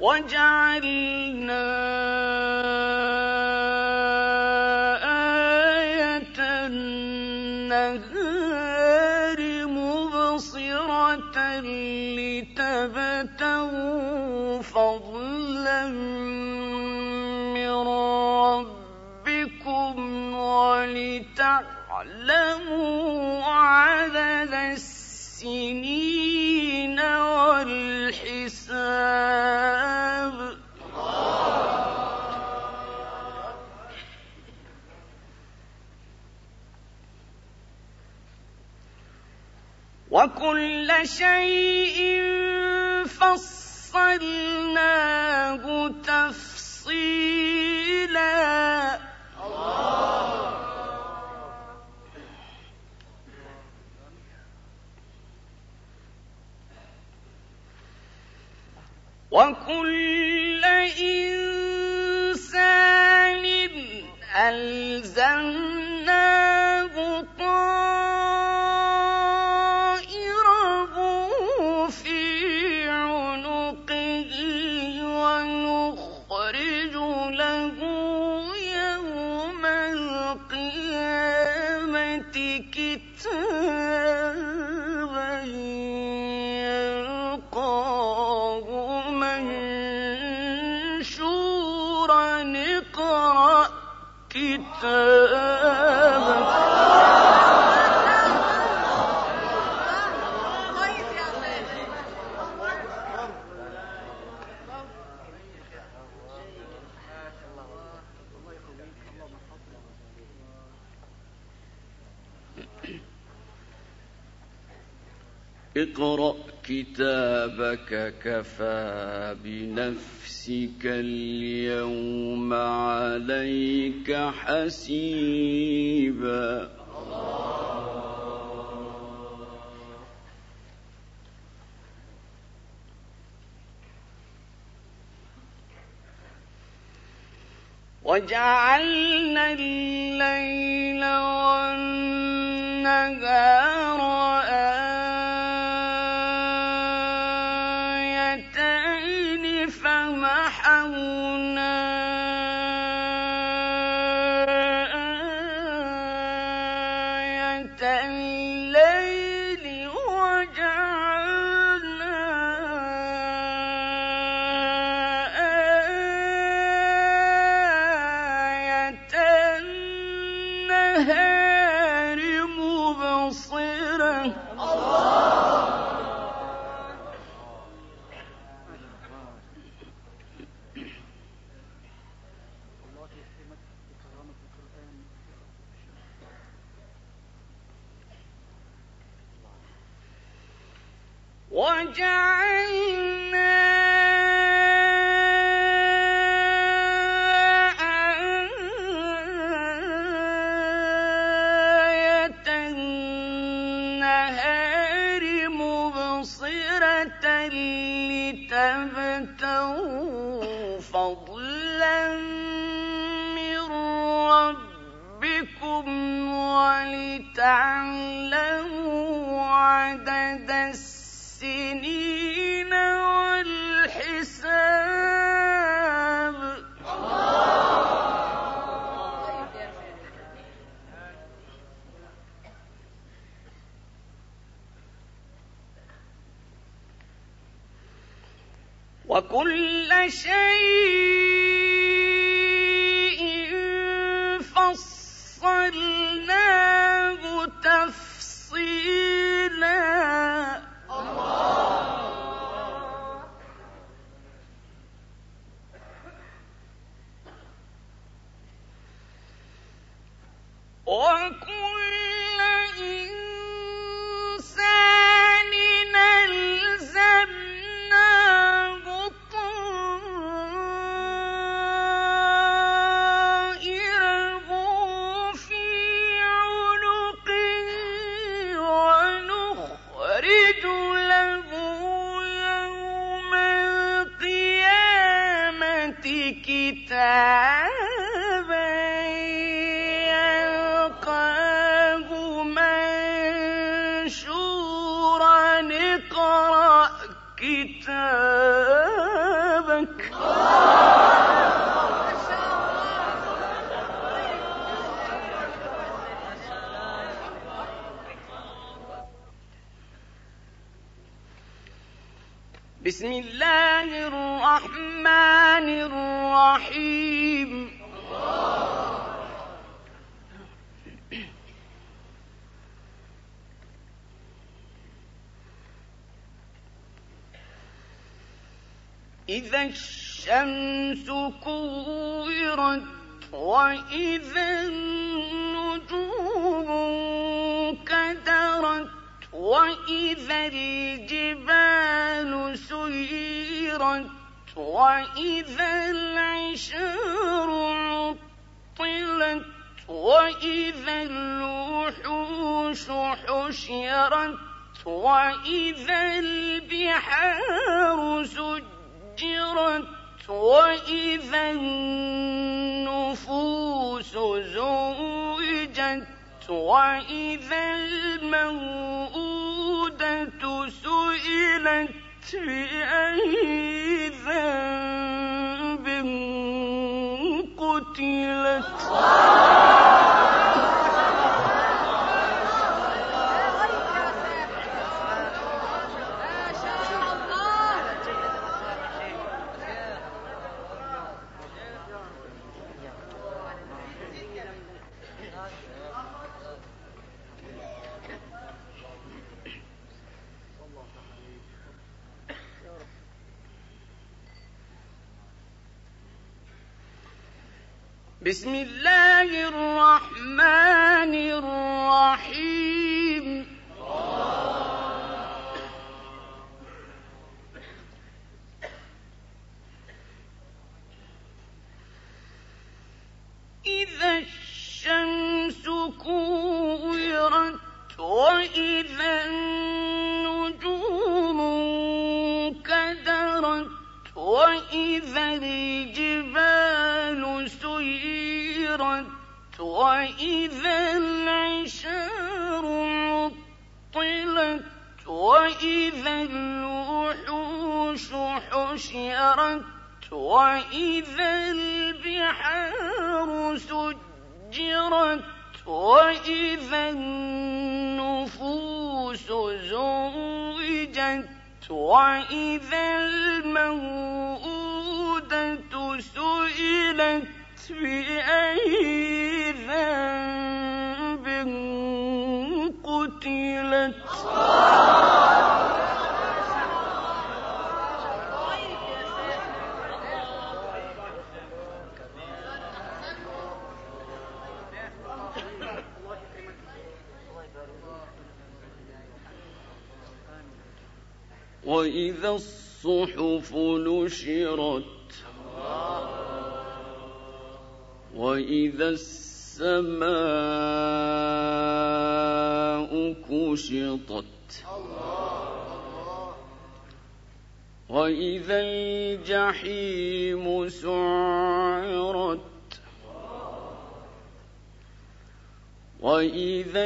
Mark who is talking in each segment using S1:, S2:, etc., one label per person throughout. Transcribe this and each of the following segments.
S1: وجعلنا آية النهار مبصرة لتبتغوا فضلا من ربكم ولتعلموا عدد السنين والحساب. وكل شيء فصلناه تفصيلا. وكل إنسان ألزمناه طائره في عنقه ونخرج له يوم القيامة كتابا يلقاه منشورا اقرأ كتابك. اقرأ كتابك كفى بنفسك اليوم عليك حسيبا. وجعلنا الليل والنهار آيتين فمحونا آية الليل وجعلنا آية النهار مبصرة. وجعلنا آية النهار مبصرة لتبتغوا فضلا من ربكم ولتعلموا عدد السنين والحساب. وكل شيء فصلناه تفصيلا. وكل إنسان ألزمناه طائره في عنقه ونخرج له يوم القيامة كتابا يلقاه منشورا اقرأ كتابك. بسم الله الرحمن الرحيم إذا الشمس كورت وإذا النجوم كدرت وإذا الجبال سيرت وإذا العشار عطلت وإذا الوحوش حشرت وإذا البحار سجرت وإذا النفوس زوجت وإذا الموءودة سئلت بأي ذنب قتلت بسم الله الرحمن الرحيم إذا الشمس كورت وإذا النجوم كدرت وإذا الجبال سيرت وإذا العشار عطلت وإذا الوحوش حشرت وإذا البحار سجرت وإذا النفوس زوجت وإذا الموءودة سئلت بأي ذنب قتلت وإذا الصحف نشرت وإذا السماء كشطت وإذا الجحيم سعرت وإذا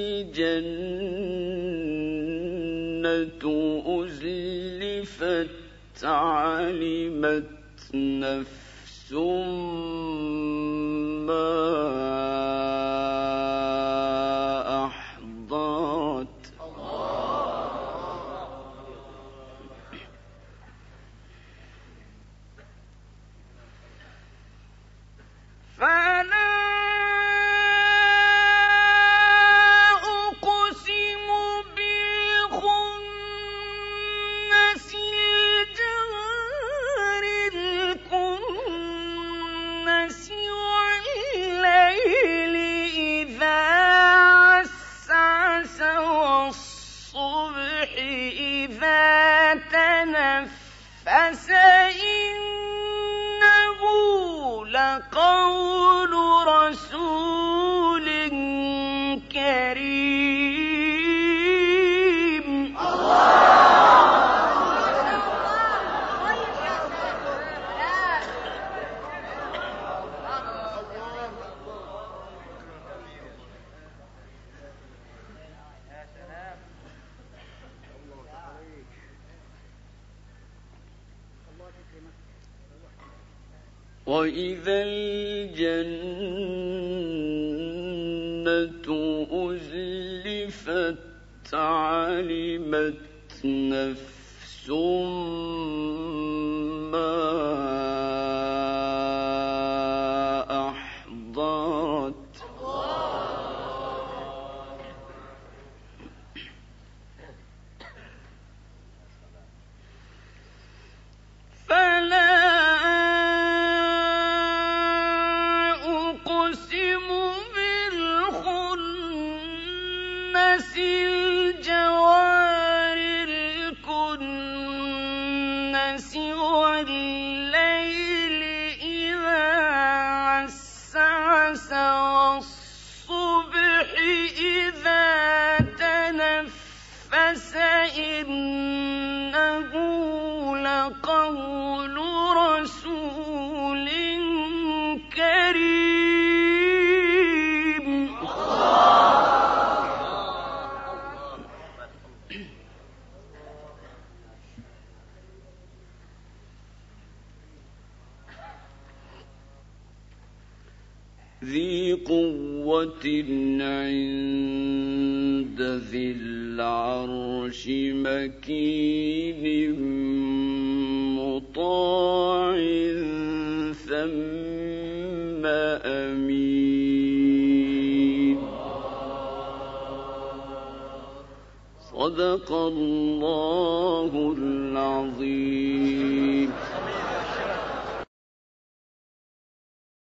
S1: الجنة أزلفت علمت نفس ما أحضرت فلا فإنه لقول رسول كريم وإذا الجنة أزلفت علمت نفس ما أحضرت فلا أقسم بالخنس الجوار الكنس والليل إذا عسعس والصبح إذا تنفس إنه لقول رسول كريم ذي قوة عند ذي العرش مكين مطاع ثم أمين صدق الله العظيم.